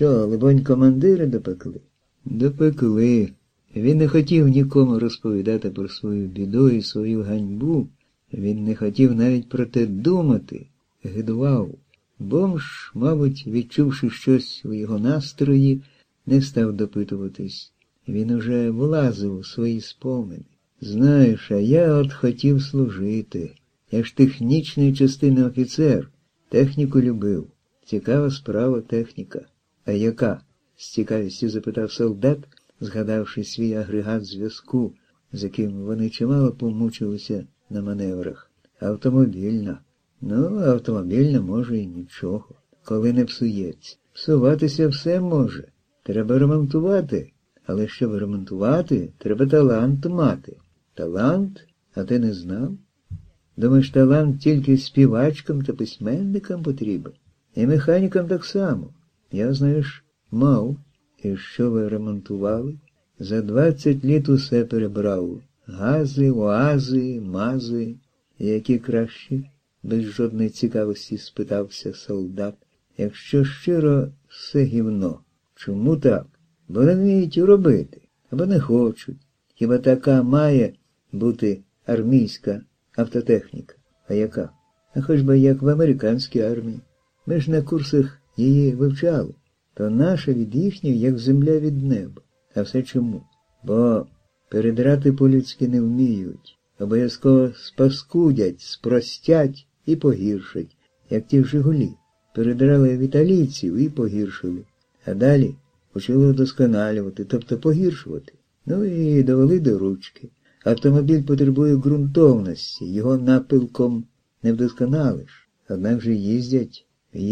Що, либонь, командири допекли? Допекли. Він не хотів нікому розповідати про свою біду і свою ганьбу. Він не хотів навіть про те думати. Гидував. Бомж, мабуть, відчувши щось у його настрої, не став допитуватись. Він уже влазив у свої спомини. Знаєш, а я от хотів служити. Я ж технічної частини офіцер. Техніку любив. Цікава справа техніка. А яка? З цікавістю запитав солдат, згадавши свій агрегат зв'язку, з яким вони чимало помучилися на маневрах. Автомобільна. Ну, автомобільна може і нічого, коли не псується. Псуватися все може. Треба ремонтувати. Але щоб ремонтувати, треба талант мати. Талант? А ти не знав? Думаєш, талант тільки співачкам та письменникам потрібен? І механікам так само. Я, знаєш, мав. І що ви ремонтували? За 20 літ усе перебрав. Гази, оази, мази. Які кращі? Без жодної цікавості спитався солдат. Якщо щиро, все гівно. Чому так? Бо не вміють робити, або не хочуть. Хіба така має бути армійська автотехніка? А яка? А хоч би як в американській армії. Ми ж на курсах її вивчали. То наша від їхньої, як земля від неба. А все чому? Бо передрати по-людськи не вміють. Обов'язково спаскудять, спростять і погіршать, як ті в «Жигулі». Передрали в італійців і погіршили. А далі почали удосконалювати, тобто погіршувати. Ну і довели до ручки. Автомобіль потребує ґрунтовності, його напилком не вдосконалиш. Однак же їздять,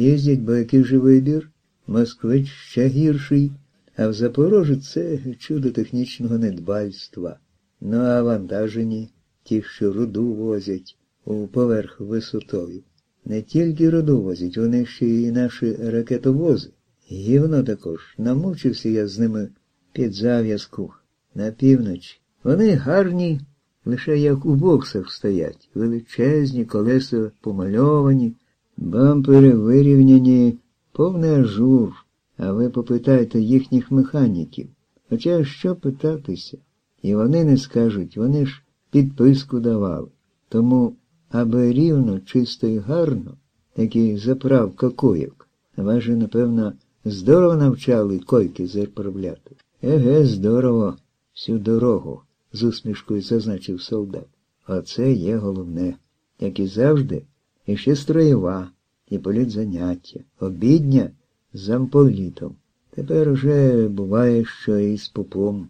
бо який же вибір? Москвич ще гірший, а в Запорожжі це чудо технічного недбальства. Ну а вантажені, ті, що руду возять у поверх висотою. Не тільки руду возять, вони ще й наші ракетовози. Гівно також. Намучився я з ними під зав'язку на північ. Вони гарні, лише як у боксах стоять. Величезні, колеса помальовані, бампери вирівняні, повний ажур. А ви попитайте їхніх механіків. Хоча що питатися? І вони не скажуть, вони ж підписку давали. Тому, аби рівно, чисто і гарно, як і заправка койок, вас же, напевно, здорово навчали койки заправляти. Еге, здорово, всю дорогу, з усмішкою зазначив солдат. Оце є головне. Як і завжди, і ще строєва, і політзаняття, обідня з замполітом. Тепер уже буває, що і з попом.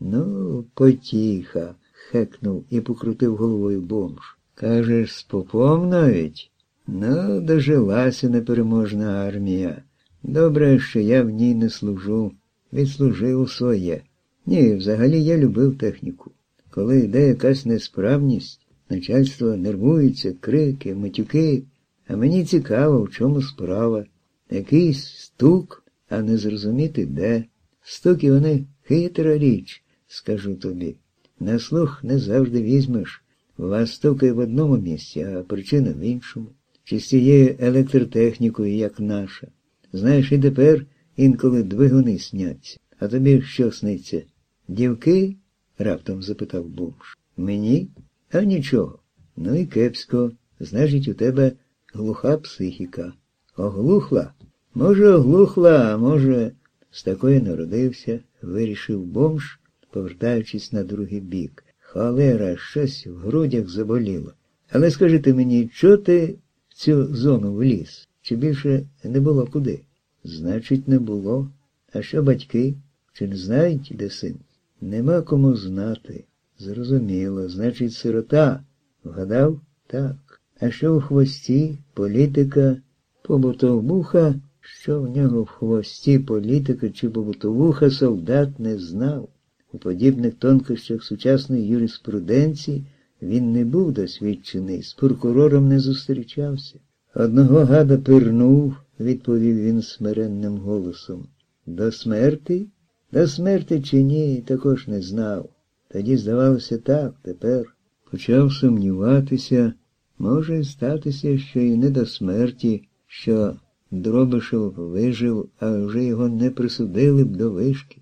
Ну, потіха, хекнув і покрутив головою бомж. Кажеш, з попом навіть? Ну, дожилася непереможна армія. Добре, що я в ній не служу. Відслужив своє. Ні, взагалі я любив техніку. Коли йде якась несправність, начальство нервується, крики, матюки, а мені цікаво, в чому справа. Якийсь стук, а не зрозуміти де. Стуки вони хитра річ, скажу тобі. На слух не завжди візьмеш. У вас стукає в одному місці, а причина в іншому. Чи з цією електротехнікою, як наша. Знаєш, і тепер інколи двигуни сняться. А тобі що сниться? Дівки? Раптом запитав бомж. Мені? А нічого. Ну і кепсько. Значить, у тебе глуха психіка. Оглухла? Може, оглухла, а може, з такої народився, вирішив бомж, повертаючись на другий бік. Холера, щось в грудях заболіло. Але скажіть мені, чого ти в цю зону вліз? Чи більше не було куди? Значить, не було. А що батьки? Чи не знають, де син? Нема кому знати. Зрозуміло. Значить, сирота. Вгадав? Так. А що в хвості? Політика? Побутовуха? Що в нього в хвості політика чи побутовуха, солдат не знав. У подібних тонкощах сучасної юриспруденції він не був досвідчений, з прокурором не зустрічався. Одного гада пирнув, відповів він смиренним голосом. До смерти? До смерти чи ні, також не знав. Тоді здавалося так, тепер почав сумніватися, може статися, що і не до смерті, що Дробишев вижив, а вже його не присудили б до вишки.